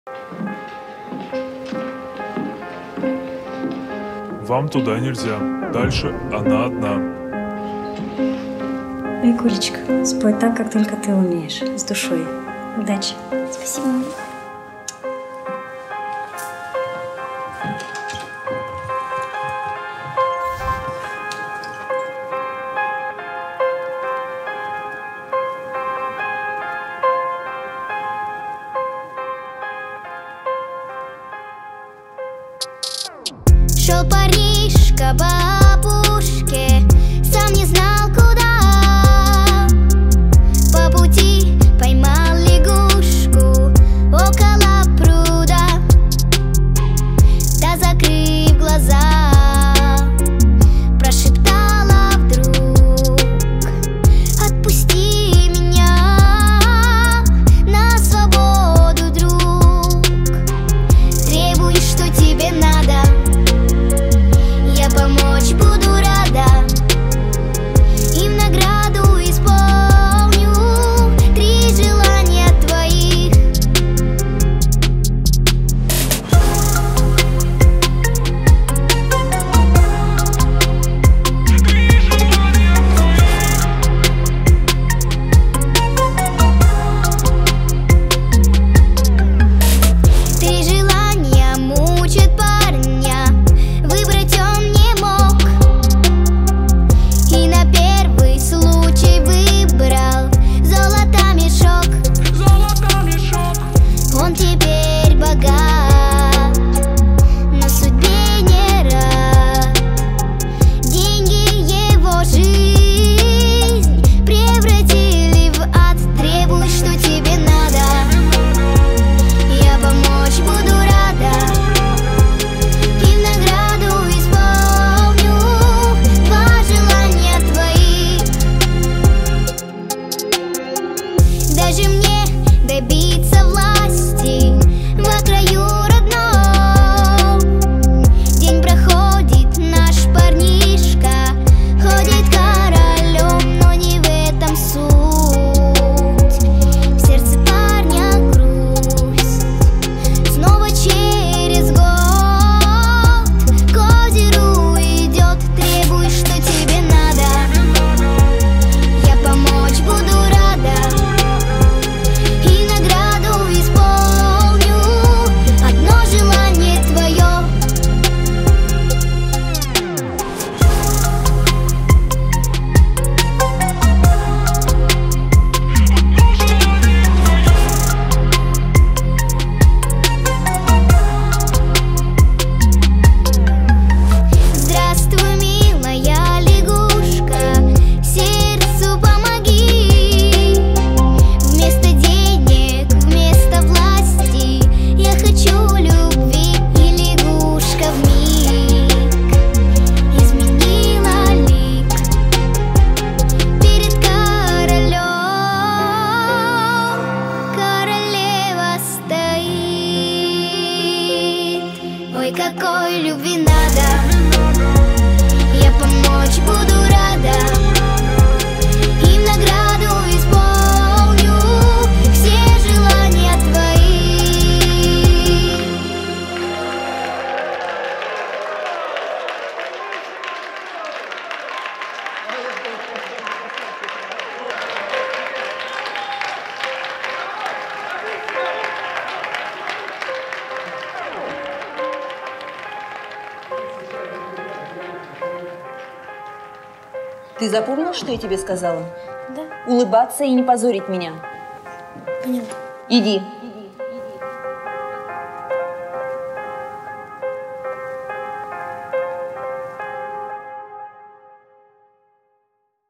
Вам туда нельзя. Дальше она одна. Викулечка, спой так, как только ты умеешь. С душой. Удачи. Спасибо. Шел Париж к бабушке, сам не знал куда. По пути поймал лягушку около пруда. Да, закрыв глаза, прошептала вдруг: отпусти меня на свободу, друг. Требуй, что тебе надо, я помочь буду рада, и в награду исполню 3 желания твоих. Три желания мучат парня, выбрать он не мог, и на первый случай выбрал золото мешок. Он теперь богат, но судьбе не рад. Деньги его жизнь превратили в ад. Требуй, что тебе надо, я помочь буду рада, и в награду исполню 2 желания твоих. Даже мне добиться власти во краю родном. День проходит, наш парнишка ходит королем, но не в этом суть. В сердце парня грусть. Снова через год к озеру идет. Требуй, что тебе надо, я помочь буду рада, и в награду исполню 1 желание твое. Здравствуй, милая лягушка, сердцу помоги. Вместо денег, вместо власти я хочу любви. И лягушка вмиг изменила лик перед королем. Королева стоит. Ой, какой любви надо, я помочь буду рада, и в награду исполню все желания твои. Ты запомнил, что я тебе сказала? Да, Улыбаться и не позорить меня. поняла. Иди.